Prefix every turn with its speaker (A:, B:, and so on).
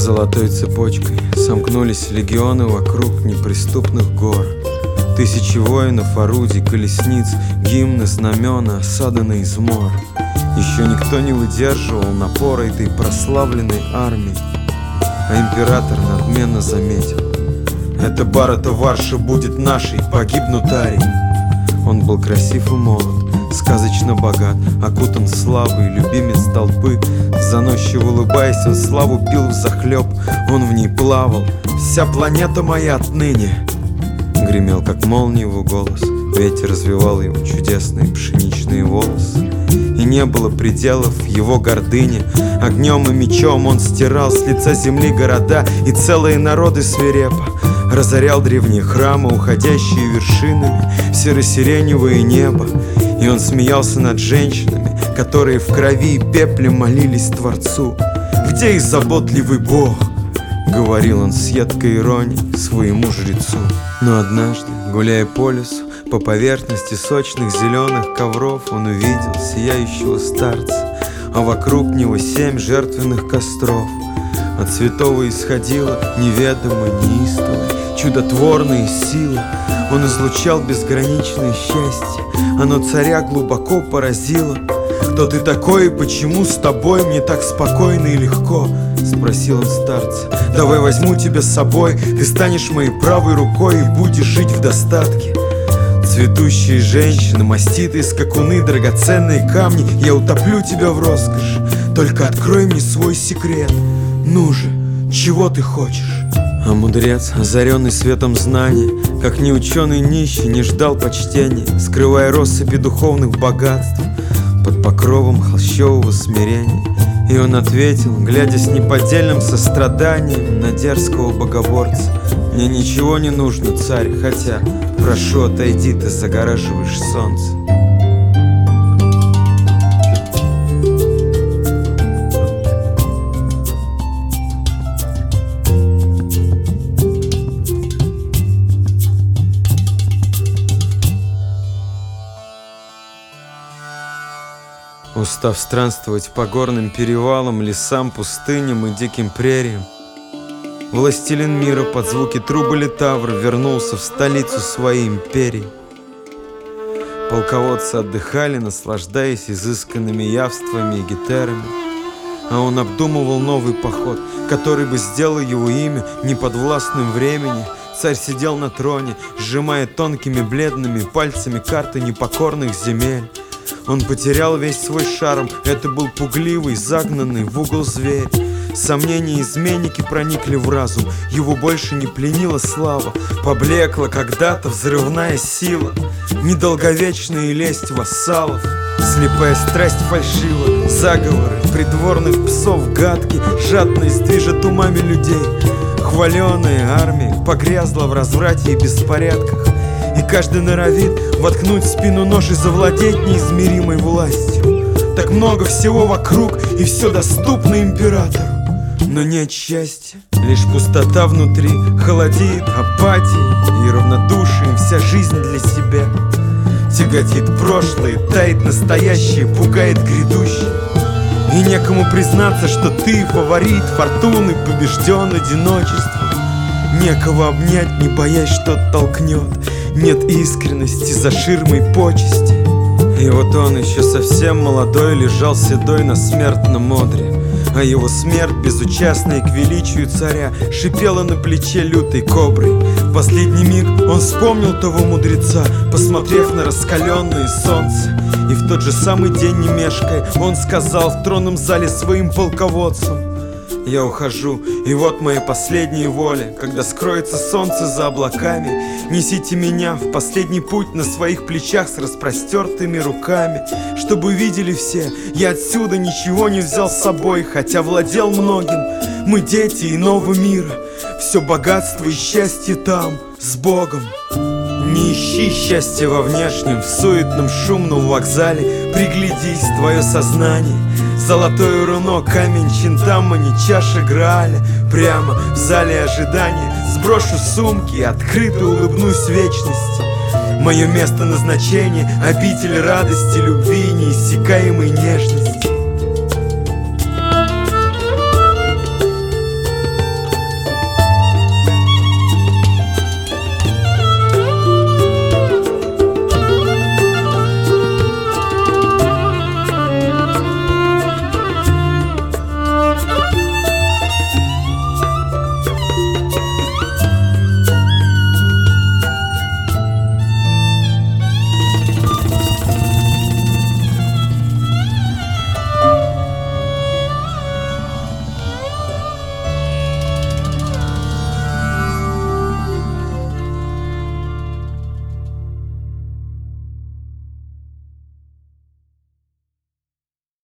A: Золотой цепочкой сомкнулись легионы вокруг неприступных гор. Тысячи воинов, орудий, колесниц, гимны, знамена, осада на измор. Еще никто не выдерживал напора этой прославленной армии. А император надменно заметил: «Эта Барата Варша будет нашей, погибнут арии». Он был красив и молод, сказочно богат, окутан славой, любимец толпы. Заносчиво улыбаясь, он славу пил взахлеб, он в ней плавал. «Вся планета моя отныне!» Гремел, как молния, его голос. Ветер развивал его чудесные пшеничные волосы. И не было пределов его гордыне. Огнем и мечом он стирал с лица земли города и целые народы свирепо. Разорял древние храмы, уходящие вершинами в серо-сиреневое небо. И он смеялся над женщинами, которые в крови и пепле молились Творцу. «Где их заботливый Бог?» — говорил он с едкой иронией своему жрецу. Но однажды, гуляя по лесу, по поверхности сочных зеленых ковров, он увидел сияющего старца, а вокруг него 7 жертвенных костров. От святого исходила неведомая, неистовая, чудотворная сила. Он излучал безграничное счастье, оно царя глубоко поразило. «Кто ты такой и почему с тобой мне так спокойно и легко?» — спросил он старца. «Давай возьму тебя с собой, ты станешь моей правой рукой и будешь жить в достатке». Цветущие женщины, маститые скакуны, драгоценные камни, я утоплю тебя в роскоши. Только открой мне свой секрет. Ну же, чего ты хочешь? А мудрец, озаренный светом знания, как ни ученый нищий, не ждал почтения, скрывая россыпи духовных богатств под покровом холщового смирения. И он ответил, глядя с неподдельным состраданием на дерзкого богоборца: «Мне ничего не нужно, царь, хотя, прошу, отойди, ты загораживаешь солнце». Устав странствовать по горным перевалам, лесам, пустыням и диким прериям, властелин мира под звуки трубы литавра вернулся в столицу своей империи. Полководцы отдыхали, наслаждаясь изысканными явствами и гетерами, а он обдумывал новый поход, который бы сделал его имя неподвластным времени. Царь сидел на троне, сжимая тонкими бледными пальцами карты непокорных земель. Он потерял весь свой шарм, это был пугливый, загнанный в угол зверь. Сомнения изменники проникли в разум, его больше не пленила слава. Поблекла когда-то взрывная сила, недолговечная лесть вассалов. Слепая страсть фальшива, заговоры придворных псов гадки, жадность движет умами людей. Хваленая армия погрязла в разврате и беспорядках, и каждый норовит воткнуть в спину нож и завладеть неизмеримой властью. Так много всего вокруг, и все доступно императору, но нет счастья, лишь пустота внутри. Холодеет апатией и равнодушием вся жизнь для себя. Тяготит прошлое, тает настоящее, пугает грядущее. И некому признаться, что ты фаворит фортуны, побежден одиночеством. Некого обнять, не боясь, что толкнет. Нет искренности за ширмой почести. И вот он, еще совсем молодой, лежал седой на смертном одре, а его смерть, безучастная к величию царя, шипела на плече лютой коброй. В последний миг он вспомнил того мудреца, посмотрев на раскаленное солнце. И в тот же самый день, не мешкая, он сказал в тронном зале своим полководцам: «Я ухожу, и вот моя последняя воля. Когда скроется солнце за облаками, несите меня в последний путь на своих плечах с распростертыми руками. Чтобы видели все, я отсюда ничего не взял с собой, хотя владел многим. Мы дети иного мира, все богатство и счастье там, с Богом». Не ищи счастья во внешнем, в суетном шумном вокзале. Приглядись, твое сознание золотое руно, камень Чинтамани, чаша Грааля. Прямо в зале ожидания сброшу сумки, открыто улыбнусь вечности. Мое место назначения — обитель радости, любви и неиссякаемой нежности.